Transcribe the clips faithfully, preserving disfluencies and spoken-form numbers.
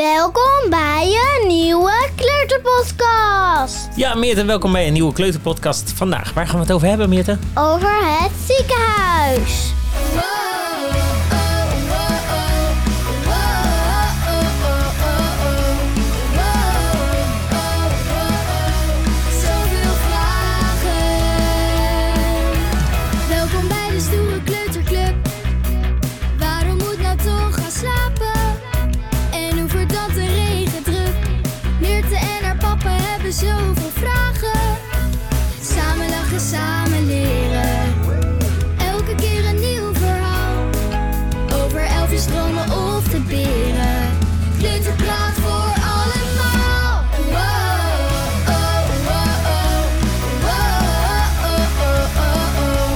Welkom bij een nieuwe Kleuterpodcast. Ja, Meerte, welkom bij een nieuwe Kleuterpodcast. Vandaag, waar gaan we het over hebben, Meerte? Over het ziekenhuis. Zoveel vragen. Welkom bij de stoere kleuterclub. Waarom moet nou toch gaan slapen? En hoe verdampt de regendruk? Meerte en haar papa hebben zoveel vragen. Samen lachen, samen leren. Elke keer een nieuw verhaal. Over elfjes, dromen of de beren. Kleuterpraat voor allemaal. Wow, oh, wow, oh. Wow, oh, oh, oh, oh.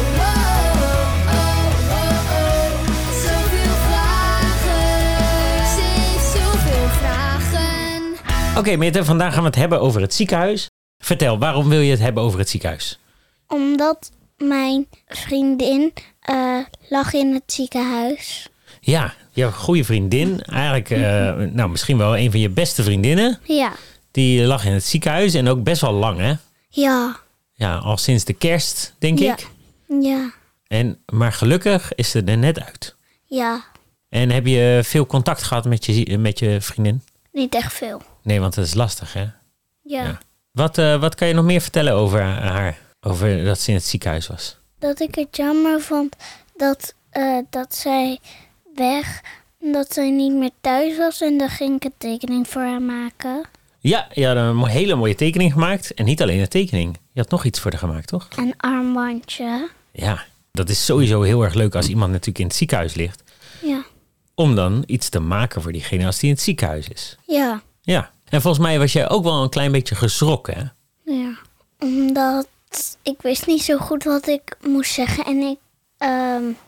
Wow, oh, oh, oh. Zoveel vragen. Ze heeft zoveel vragen. Oké, Meerte, vandaag gaan we het hebben over het ziekenhuis. Vertel, waarom wil je het hebben over het ziekenhuis? Omdat mijn vriendin uh, lag in het ziekenhuis. Ja, jouw goede vriendin, eigenlijk uh, nou, misschien wel een van je beste vriendinnen. Ja. Die lag in het ziekenhuis en ook best wel lang, hè? Ja. Ja, al sinds de kerst, denk Ja. ik. Ja. En, maar gelukkig is ze er net uit. Ja. En heb je veel contact gehad met je, met je vriendin? Niet echt veel. Nee, want dat is lastig, hè? Ja. Ja. Wat, uh, wat kan je nog meer vertellen over haar? Over dat ze in het ziekenhuis was? Dat ik het jammer vond dat, uh, dat zij weg, dat zij niet meer thuis was. En dan ging ik een tekening voor haar maken. Ja, je had een mo- hele mooie tekening gemaakt. En niet alleen een tekening. Je had nog iets voor haar gemaakt, toch? Een armbandje. Ja, dat is sowieso heel erg leuk als iemand natuurlijk in het ziekenhuis ligt. Ja. Om dan iets te maken voor diegene als die in het ziekenhuis is. Ja. Ja. En volgens mij was jij ook wel een klein beetje geschrokken, hè? Ja. Omdat ik wist niet zo goed wat ik moest zeggen. En ik, um,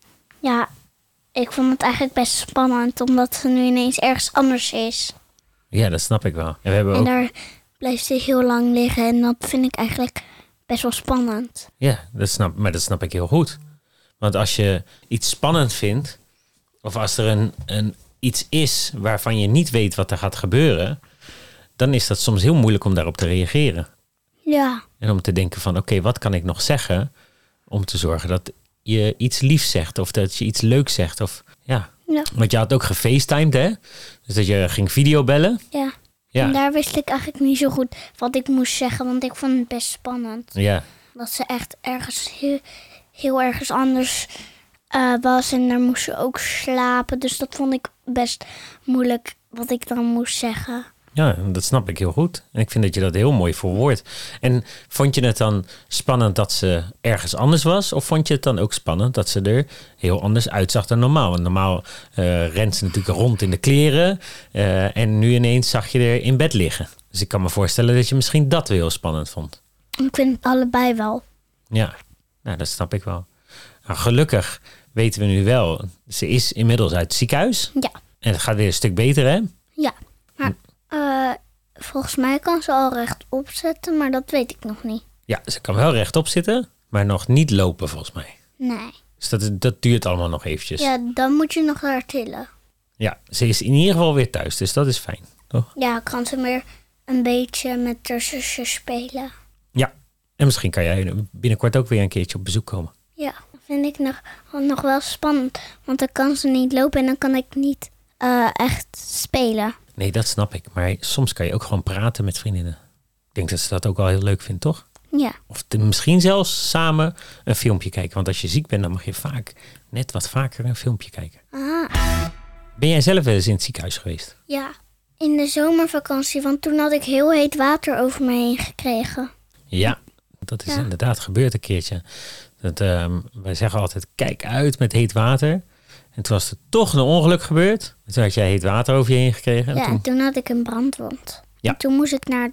ja, ik vond het eigenlijk best spannend. Omdat ze nu ineens ergens anders is. Ja, dat snap ik wel. En we hebben En ook... daar blijft ze heel lang liggen. En dat vind ik eigenlijk best wel spannend. Ja, dat snap, maar dat snap ik heel goed. Want als je iets spannend vindt, of als er een, een, iets is waarvan je niet weet wat er gaat gebeuren, dan is dat soms heel moeilijk om daarop te reageren. Ja. En om te denken van, oké, wat kan ik nog zeggen om te zorgen dat je iets liefs zegt of dat je iets leuks zegt. Of, ja. Ja. Want je had ook gefacetimed, hè? Dus dat je ging videobellen. Ja. Ja. En daar wist ik eigenlijk niet zo goed wat ik moest zeggen. Want ik vond het best spannend. Ja. Dat ze echt ergens heel, heel ergens anders uh, was. En daar moest ze ook slapen. Dus dat vond ik best moeilijk wat ik dan moest zeggen. Ja, dat snap ik heel goed. En ik vind dat je dat heel mooi verwoordt. En vond je het dan spannend dat ze ergens anders was? Of vond je het dan ook spannend dat ze er heel anders uitzag dan normaal? Want normaal uh, rent ze natuurlijk rond in de kleren. Uh, en nu ineens zag je er in bed liggen. Dus ik kan me voorstellen dat je misschien dat wel heel spannend vond. Ik vind het allebei wel. Ja, nou, dat snap ik wel. Nou, gelukkig weten we nu wel, ze is inmiddels uit het ziekenhuis. Ja. En het gaat weer een stuk beter, hè? Ja. Maar uh, volgens mij kan ze al rechtop zetten. Maar dat weet ik nog niet. Ja, ze kan wel rechtop zitten, maar nog niet lopen volgens mij. Nee. Dus dat, dat duurt allemaal nog eventjes. Ja, dan moet je nog haar tillen. Ja, ze is in ieder geval weer thuis, dus dat is fijn, toch? Ja, kan ze meer een beetje met haar zusje spelen. Ja, en misschien kan jij binnenkort ook weer een keertje op bezoek komen. Ja, dat vind ik nog, nog wel spannend. Want dan kan ze niet lopen en dan kan ik niet uh, echt spelen. Nee, dat snap ik. Maar soms kan je ook gewoon praten met vriendinnen. Ik denk dat ze dat ook wel heel leuk vindt, toch? Ja. Of te, misschien zelfs samen een filmpje kijken. Want als je ziek bent, dan mag je vaak net wat vaker een filmpje kijken. Ah. Ben jij zelf wel eens in het ziekenhuis geweest? Ja, in de zomervakantie. Want toen had ik heel heet water over me heen gekregen. Ja, dat is Ja. inderdaad gebeurd een keertje. Dat, um, wij zeggen altijd, kijk uit met heet water. En toen was er toch een ongeluk gebeurd. En toen had jij heet water over je heen gekregen. En Ja, toen... en toen had ik een brandwond. Ja. En toen moest ik naar het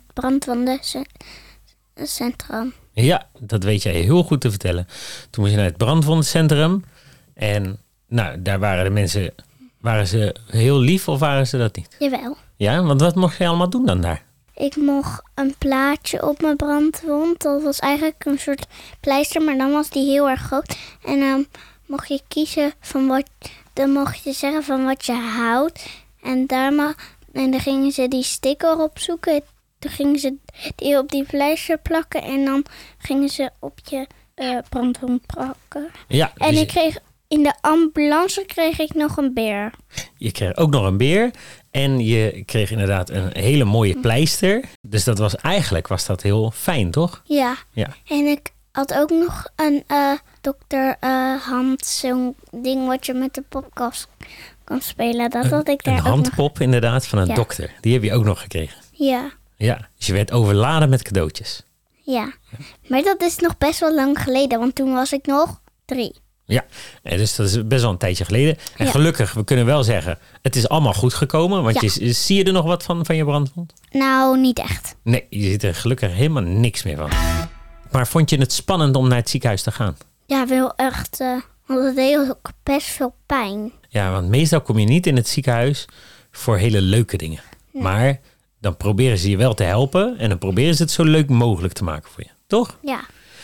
brandwondencentrum. Ja, dat weet jij heel goed te vertellen. Toen moest je naar het brandwondencentrum. En nou, daar waren de mensen... Waren ze heel lief of waren ze dat niet? Jawel. Ja, want wat mocht je allemaal doen dan daar? Ik mocht een plaatje op mijn brandwond. Dat was eigenlijk een soort pleister, maar dan was die heel erg groot. En dan mocht je kiezen van wat... Dan mocht je zeggen van wat je houdt. En, daar ma- en dan gingen ze die sticker opzoeken. Toen gingen ze die op die pleister plakken. En dan gingen ze op je uh, brandwond plakken. Ja, En dus ik kreeg, in de ambulance kreeg ik nog een beer. je kreeg ook nog een beer. En je kreeg inderdaad een hele mooie pleister. Dus dat was eigenlijk was dat heel fijn, toch? Ja. Ja. En ik had ook nog een uh, dokter uh, hand, zo'n ding wat je met de popkast kan spelen. Dat had ik daar Een ook nog. handpop inderdaad van een Ja. dokter. Die heb je ook nog gekregen. Ja. Ja, dus je werd overladen met cadeautjes. Ja. Maar dat is nog best wel lang geleden, want toen was ik nog drie. Ja, en dus dat is best wel een tijdje geleden. En Ja. gelukkig, we kunnen wel zeggen, het is allemaal goed gekomen. Want Ja. je, zie je er nog wat van, van je brandwond? Nou, niet echt. Nee, je ziet er gelukkig helemaal niks meer van. Maar vond je het spannend om naar het ziekenhuis te gaan? Ja, wel echt. Uh, want het deed ook best veel pijn. Ja, want meestal kom je niet in het ziekenhuis voor hele leuke dingen. Nee. Maar dan proberen ze je wel te helpen. En dan proberen ze het zo leuk mogelijk te maken voor je. Toch? Ja.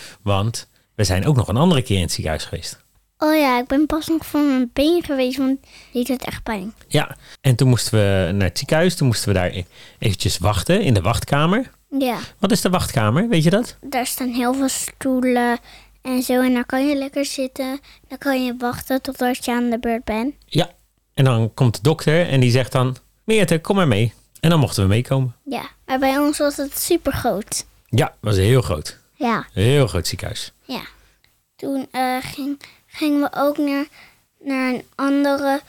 Want we zijn ook nog een andere keer in het ziekenhuis geweest. Oh ja, ik ben pas nog van mijn been geweest, want die deed echt pijn. Ja, en toen moesten we naar het ziekenhuis. Toen moesten we daar e- eventjes wachten in de wachtkamer. Ja. Wat is de wachtkamer? Weet je dat? Daar staan heel veel stoelen en zo. En daar kan je lekker zitten. Dan kan je wachten totdat je aan de beurt bent. Ja. En dan komt de dokter en die zegt dan... Meerte, kom maar mee. En dan mochten we meekomen. Ja. Maar bij ons was het super groot. Ja, het was heel groot. Ja. Een heel groot ziekenhuis. Ja. Toen uh, ging, gingen we ook naar, naar een andere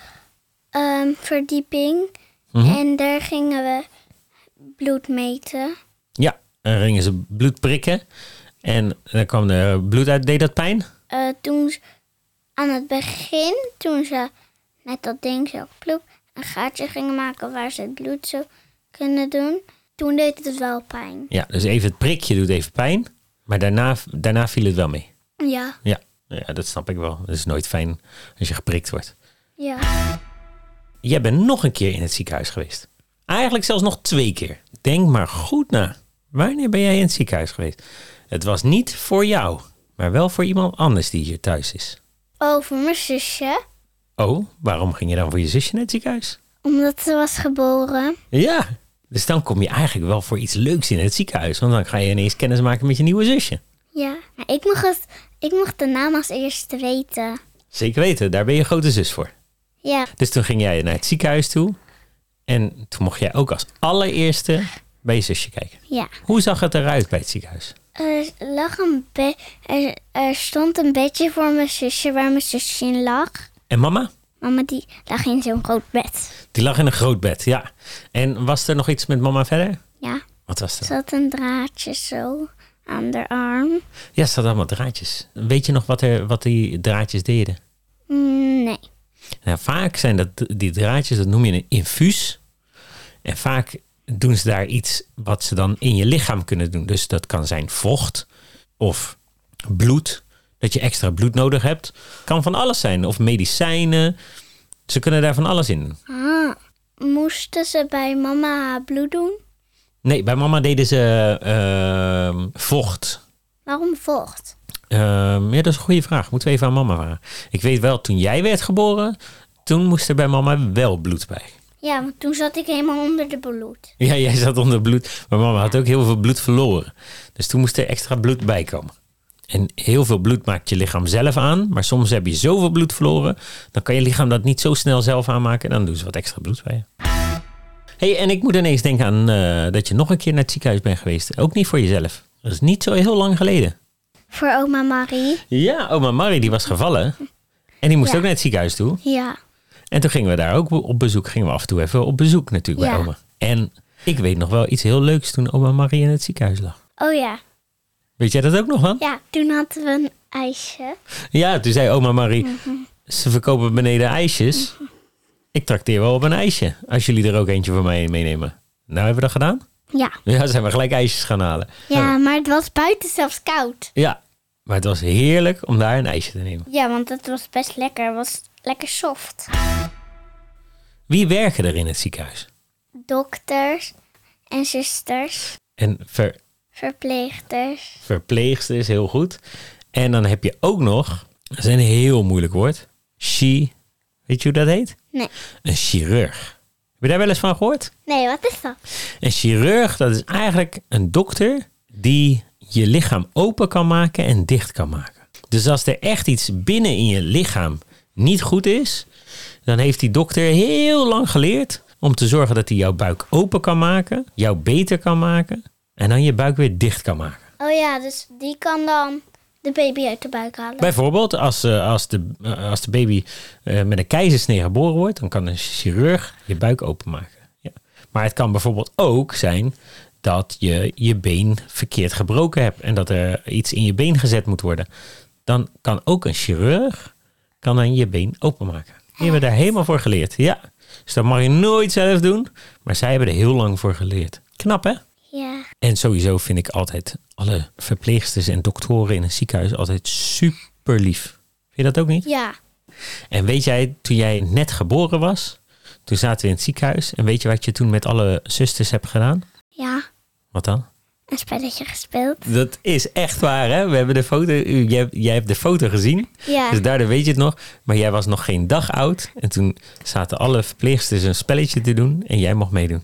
um, verdieping. Mhm. En daar gingen we bloed meten. Ja, en dan gingen ze bloed prikken. En dan kwam er bloed uit. Deed dat pijn? Uh, toen ze- aan het begin, toen ze met dat ding zo ploep, een gaatje gingen maken waar ze het bloed zo kunnen doen, toen deed het wel pijn. Ja, dus even het prikje doet even pijn. Maar daarna, daarna viel het wel mee. Ja, Ja, ja, dat snap ik wel. Het is nooit fijn als je geprikt wordt. ja. Jij bent nog een keer in het ziekenhuis geweest. Eigenlijk zelfs nog twee keer. Denk maar goed na. Wanneer ben jij in het ziekenhuis geweest? Het was niet voor jou, maar wel voor iemand anders die hier thuis is. Oh, voor mijn zusje, Oh, waarom ging je dan voor je zusje naar het ziekenhuis? omdat ze was geboren. Ja, dus dan kom je eigenlijk wel voor iets leuks in het ziekenhuis. Want dan ga je ineens kennis maken met je nieuwe zusje. Ja, maar ik mocht, het, ik mocht de naam als eerste weten. Zeker weten, daar ben je grote zus voor. Ja, Dus toen ging jij naar het ziekenhuis toe. En toen mocht jij ook als allereerste bij je zusje kijken. ja. Hoe zag het eruit bij het ziekenhuis? Er, lag een be- er, er stond een bedje voor mijn zusje waar mijn zusje in lag. En mama? Mama die lag in zo'n groot bed. Die lag in een groot bed, ja. En was er nog iets met mama verder? Ja, Wat was er er? zat een draadje zo aan de arm. Ja, er zaten allemaal draadjes. Weet je nog wat, er, wat die draadjes deden? Mm, nee. Nou, vaak zijn dat die draadjes, dat noem je een infuus. En vaak doen ze daar iets wat ze dan in je lichaam kunnen doen. Dus dat kan zijn vocht of bloed. Dat je extra bloed nodig hebt. Kan van alles zijn. Of medicijnen. Ze kunnen daar van alles in doen. Ah, moesten ze bij mama haar bloed doen? Nee, bij mama deden ze ehm, vocht. Waarom vocht? Ehm, ja, dat is een goede vraag. Moeten we even aan mama vragen. Ik weet wel, toen jij werd geboren, toen moest er bij mama wel bloed bij. Ja, want toen zat ik helemaal onder de bloed. Ja, jij zat onder bloed. Maar mama had ook heel veel bloed verloren. Dus toen moest er extra bloed bij komen. En heel veel bloed maakt je lichaam zelf aan. Maar soms heb je zoveel bloed verloren. Dan kan je lichaam dat niet zo snel zelf aanmaken. En dan doen ze wat extra bloed bij je. Hey, en ik moet ineens denken aan uh, dat je nog een keer naar het ziekenhuis bent geweest. Ook niet voor jezelf. Dat is niet zo heel lang geleden. Voor oma Marie? Ja, oma Marie die was gevallen. En die moest Ja. ook naar het ziekenhuis toe. Ja. En toen gingen we daar ook op bezoek. Gingen we af en toe even op bezoek natuurlijk bij Ja. oma. En ik weet nog wel iets heel leuks toen oma Marie in het ziekenhuis lag. Oh ja. Weet jij dat ook nog, man? Ja, toen hadden we een ijsje. Ja, toen zei oma Marie, ze verkopen beneden ijsjes. Ik trakteer wel op een ijsje, als jullie er ook eentje voor mij meenemen. Nou, hebben we dat gedaan? Ja. Ja, zijn we gelijk ijsjes gaan halen. Ja, maar het was buiten zelfs koud. Ja, maar het was heerlijk om daar een ijsje te nemen. Ja, want het was best lekker. Het was lekker soft. Wie werken er in het ziekenhuis? Dokters en zusters, En ver, verpleegsters. verpleegsters, heel goed. En dan heb je ook nog, dat is een heel moeilijk woord, chi, weet je hoe dat heet? Nee. Een chirurg. je daar wel eens van gehoord? Nee, wat is dat? Een chirurg, dat is eigenlijk een dokter die je lichaam open kan maken en dicht kan maken. Dus als er echt iets binnen in je lichaam niet goed is, dan heeft die dokter heel lang geleerd om te zorgen dat hij jouw buik open kan maken, jou beter kan maken en dan je buik weer dicht kan maken. Oh ja, dus die kan dan de baby uit de buik halen. Bijvoorbeeld als, uh, als, de, uh, als de baby uh, met een keizersnee geboren wordt, dan kan een chirurg je buik openmaken. Ja. Maar het kan bijvoorbeeld ook zijn dat je je been verkeerd gebroken hebt en dat er iets in je been gezet moet worden. Dan kan ook een chirurg kan dan je been openmaken. Die hebben daar helemaal voor geleerd. Ja, dus dat mag je nooit zelf doen, maar zij hebben er heel lang voor geleerd. Knap, hè? Ja. En sowieso vind ik altijd alle verpleegsters en doktoren in een ziekenhuis altijd super lief. Vind je dat ook niet? Ja. En weet jij, toen jij net geboren was, toen zaten we in het ziekenhuis. En weet je wat je toen met alle zusters hebt gedaan? Ja. Wat dan? Een spelletje gespeeld. Dat is echt waar, hè? We hebben de foto, jij, jij hebt de foto gezien. Ja. Dus daardoor weet je het nog. Maar jij was nog geen dag oud. En toen zaten alle verpleegsters een spelletje te doen. En jij mocht meedoen.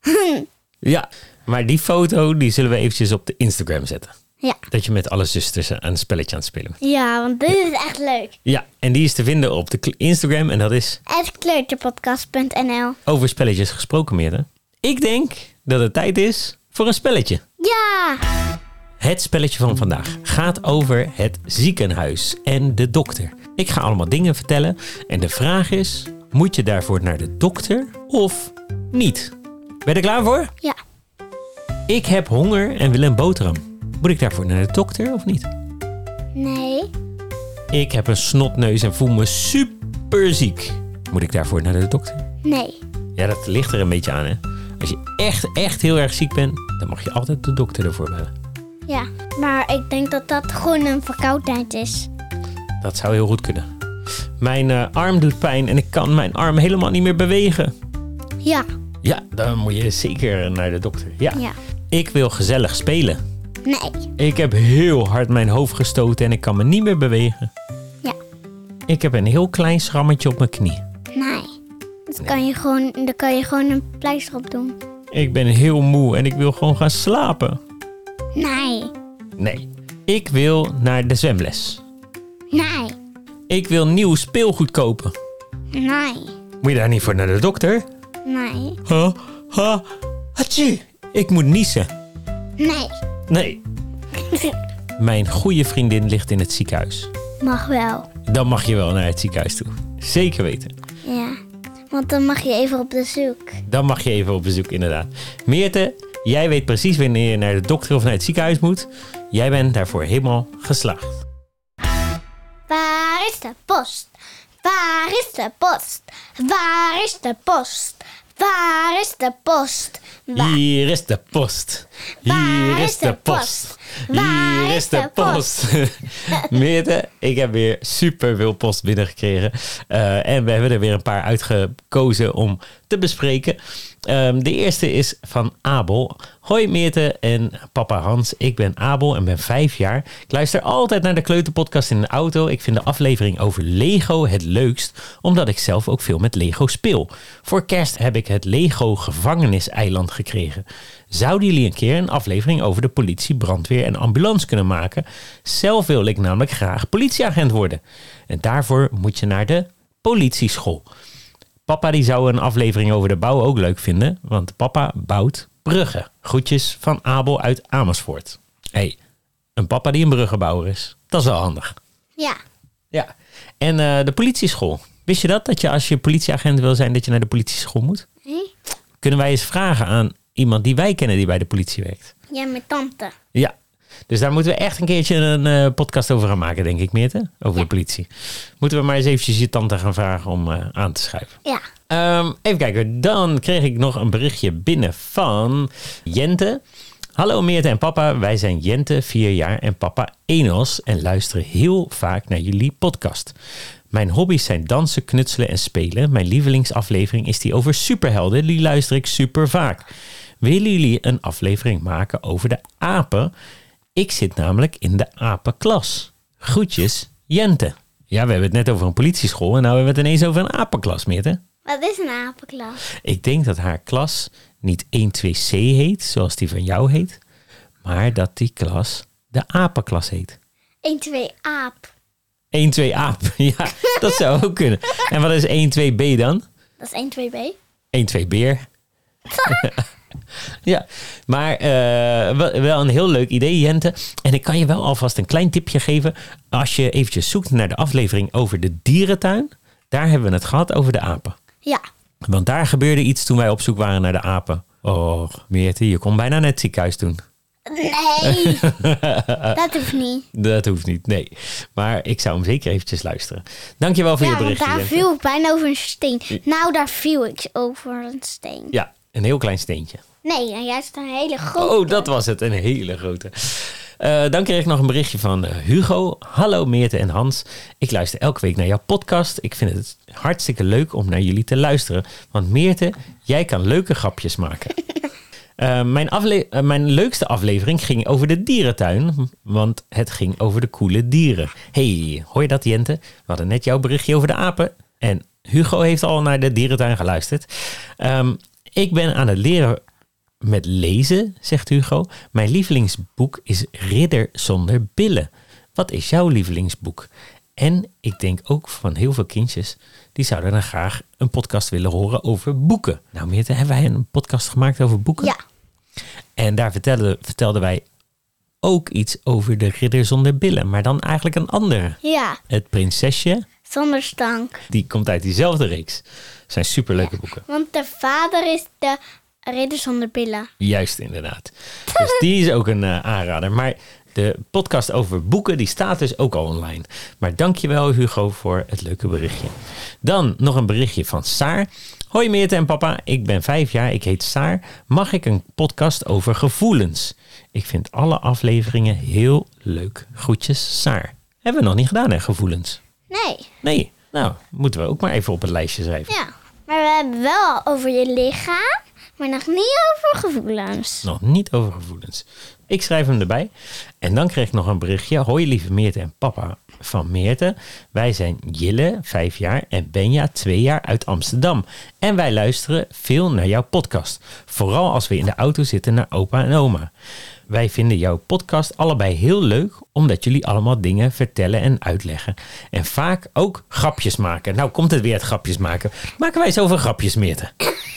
Ja, maar die foto die zullen we eventjes op de Instagram zetten. Ja. Dat je met alle zusters aan een spelletje aan het spelen bent. Ja, want dit is echt leuk. Ja, en die is te vinden op de Instagram. En dat is at kleuterpodcast punt n l. over spelletjes gesproken, Meerte. Ik denk dat het tijd is voor een spelletje. Ja! Het spelletje van vandaag gaat over het ziekenhuis en de dokter. Ik ga allemaal dingen vertellen en de vraag is, moet je daarvoor naar de dokter of niet? Ben je er klaar voor? Ja. Ik heb honger en wil een boterham. Moet ik daarvoor naar de dokter of niet? Nee. Ik heb een snotneus en voel me super ziek. Moet ik daarvoor naar de dokter? Nee. Ja, dat ligt er een beetje aan, hè. Als je echt, echt heel erg ziek bent, dan mag je altijd de dokter ervoor bellen. Ja, maar ik denk dat dat gewoon een verkoudheid is. Dat zou heel goed kunnen. Mijn uh, arm doet pijn en ik kan mijn arm helemaal niet meer bewegen. Ja. Ja, dan moet je zeker naar de dokter. Ja. Ja. Ik wil gezellig spelen. Nee. Ik heb heel hard mijn hoofd gestoten en ik kan me niet meer bewegen. Ja. Ik heb een heel klein schrammetje op mijn knie. Nee. Dat kan je gewoon, daar kan je gewoon een pleister op doen. Ik ben heel moe en ik wil gewoon gaan slapen. Nee. Nee. Ik wil naar de zwemles. Nee. Ik wil nieuw speelgoed kopen. Nee. Moet je daar niet voor naar de dokter? Nee. Ha, ha, hatsie. Ik moet niezen. Nee. Nee. Mijn goede vriendin ligt in het ziekenhuis. Mag wel. Dan mag je wel naar het ziekenhuis toe. Zeker weten. Ja. Want dan mag je even op bezoek. Dan mag je even op bezoek, inderdaad. Meerte, jij weet precies wanneer je naar de dokter of naar het ziekenhuis moet. Jij bent daarvoor helemaal geslaagd. Waar is de post? Waar is de post? Waar is de post? Waar is de post? Waar... Hier is de post. Hier is de post. Hier is de post. Meerte, ik heb weer super veel post binnengekregen. Uh, en we hebben er weer een paar uitgekozen om te bespreken. Um, de eerste is van Abel. Hoi Meerte en papa Hans. Ik ben Abel en ben vijf jaar. Ik luister altijd naar de Kleuterpodcast in de auto. Ik vind de aflevering over Lego het leukst, omdat ik zelf ook veel met Lego speel. Voor kerst heb ik het Lego gevangeniseiland gekregen. Zouden jullie een keer een aflevering over de politie, brandweer en ambulance kunnen maken? Zelf wil ik namelijk graag politieagent worden. En daarvoor moet je naar de politieschool. Papa die zou een aflevering over de bouw ook leuk vinden, want papa bouwt bruggen. Groetjes van Abel uit Amersfoort. Hé, hey, een papa die een bruggenbouwer is. Dat is wel handig. Ja. Ja. En uh, de politieschool. Wist je dat? Dat je als je politieagent wil zijn, dat je naar de politieschool moet? Nee? Kunnen wij eens vragen aan iemand die wij kennen die bij de politie werkt? Ja, mijn tante. Ja. Dus daar moeten we echt een keertje een uh, podcast over gaan maken, denk ik, Meerte. Over ja. de politie. Moeten we maar eens eventjes je tante gaan vragen om uh, aan te schrijven. Ja. Um, even kijken. Dan kreeg ik nog een berichtje binnen van Jente. Hallo Meerte en papa. Wij zijn Jente, vier jaar en papa Enos en luisteren heel vaak naar jullie podcast. Mijn hobby's zijn dansen, knutselen en spelen. Mijn lievelingsaflevering is die over superhelden. Die luister ik super vaak. Willen jullie een aflevering maken over de apen? Ik zit namelijk in de apenklas. Groetjes, Jente. Ja, we hebben het net over een politieschool en nou hebben we het ineens over een apenklas, Meerte. Wat is een apenklas? Ik denk dat haar klas niet één twee C heet, zoals die van jou heet. Maar dat die klas de apenklas heet. één twee aap. één twee aap, ja, dat zou ook kunnen. En wat is één twee B dan? Dat is één twee B. één twee beer. Ja, maar uh, wel, wel een heel leuk idee, Jente. En ik kan je wel alvast een klein tipje geven. Als je eventjes zoekt naar de aflevering over de dierentuin. Daar hebben we het gehad over de apen. Ja. Want daar gebeurde iets toen wij op zoek waren naar de apen. Oh, Meerte, je kon bijna net het ziekenhuis doen. Nee, dat hoeft niet. Dat hoeft niet, nee. Maar ik zou hem zeker eventjes luisteren. Dankjewel voor Ja, je want berichtje, daar Jente. viel ik bijna over een steen. Nou, daar viel ik over een steen. Ja, een heel klein steentje. Nee, en juist een hele grote. Oh, dat was het. Een hele grote. Uh, dan kreeg ik nog een berichtje van uh, Hugo. Hallo Meerte en Hans. Ik luister elke week naar jouw podcast. Ik vind het hartstikke leuk om naar jullie te luisteren. Want Meerte, jij kan leuke grapjes maken. Uh, mijn, afle- uh, mijn leukste aflevering ging over de dierentuin. Want het ging over de coole dieren. Hey, hoor je dat, Jente? We hadden net jouw berichtje over de apen. En Hugo heeft al naar de dierentuin geluisterd. Um, ik ben aan het leren met lezen, zegt Hugo. Mijn lievelingsboek is Ridder zonder billen. Wat is jouw lievelingsboek? En ik denk ook van heel veel kindjes, die zouden dan graag een podcast willen horen over boeken. Nou Meerte, hebben wij een podcast gemaakt over boeken? Ja. En daar vertelden, vertelden wij ook iets over de Ridder zonder billen. Maar dan eigenlijk een andere. Ja. Het Prinsesje. Zonder stank. Die komt uit diezelfde reeks. Het zijn superleuke boeken. Want de vader is de Ridder zonder billen. Juist, inderdaad. Dus die is ook een uh, aanrader. Maar de podcast over boeken, die staat dus ook al online. Maar dankjewel Hugo voor het leuke berichtje. Dan nog een berichtje van Saar. Hoi Meerte en papa, ik ben vijf jaar, ik heet Saar. Mag ik een podcast over gevoelens? Ik vind alle afleveringen heel leuk. Groetjes, Saar. Hebben we nog niet gedaan, hè, gevoelens? Nee. Nee, nou, moeten we ook maar even op het lijstje schrijven. Ja, maar we hebben wel over je lichaam, maar nog niet over gevoelens. Nog niet over gevoelens. Ik schrijf hem erbij. En dan kreeg ik nog een berichtje. Hoi lieve Meerte en papa van Meerte. Wij zijn Jille, vijf jaar, en Benja, twee jaar, uit Amsterdam. En wij luisteren veel naar jouw podcast. Vooral als we in de auto zitten naar opa en oma. Wij vinden jouw podcast allebei heel leuk, omdat jullie allemaal dingen vertellen en uitleggen. En vaak ook grapjes maken. Nou komt het weer het grapjes maken. Maken wij zoveel grapjes, Meerte?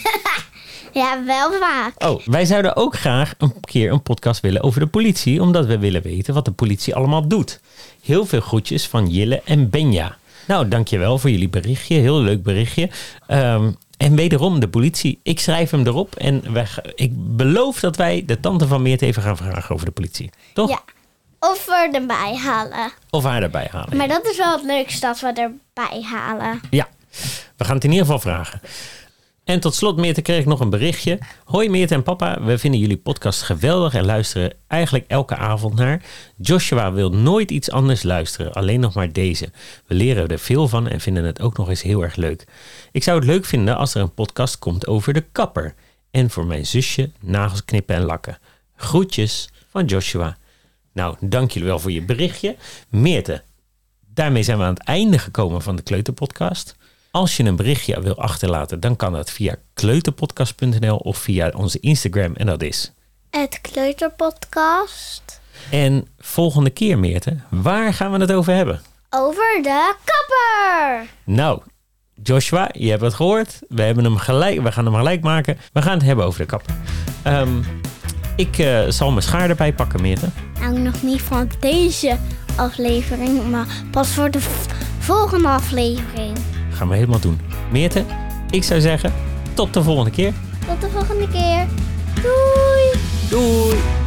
Ja, wel vaak. Oh, wij zouden ook graag een keer een podcast willen over de politie, omdat we willen weten wat de politie allemaal doet. Heel veel groetjes van Jille en Benja. Nou, dankjewel voor jullie berichtje. Heel leuk berichtje. Um, en wederom de politie. Ik schrijf hem erop en wij, ik beloof dat wij de tante van Meerte even gaan vragen over de politie. Toch? Ja. Of we erbij halen. Of haar erbij halen. Maar dat is wel het leukste dat we erbij halen. Ja, we gaan het in ieder geval vragen. En tot slot, Meerte, kreeg ik nog een berichtje. Hoi Meerte en papa, we vinden jullie podcast geweldig en luisteren eigenlijk elke avond naar. Joshua wil nooit iets anders luisteren, alleen nog maar deze. We leren er veel van en vinden het ook nog eens heel erg leuk. Ik zou het leuk vinden als er een podcast komt over de kapper. En voor mijn zusje nagels knippen en lakken. Groetjes van Joshua. Nou, dank jullie wel voor je berichtje. Meerte, daarmee zijn we aan het einde gekomen van de Kleuterpodcast. Als je een berichtje wil achterlaten, dan kan dat via kleuterpodcast punt n l of via onze Instagram. En dat is Het Kleuterpodcast. En volgende keer, Meerte, waar gaan we het over hebben? Over de kapper. Nou, Joshua, je hebt het gehoord. We, hebben hem gelijk, we gaan hem gelijk maken. We gaan het hebben over de kapper. Um, ik uh, zal mijn schaar erbij pakken, Meerte. Nou, nog niet van deze aflevering, maar pas voor de v- volgende aflevering. Gaan we helemaal doen. Meerte, ik zou zeggen, tot de volgende keer. Tot de volgende keer. Doei! Doei!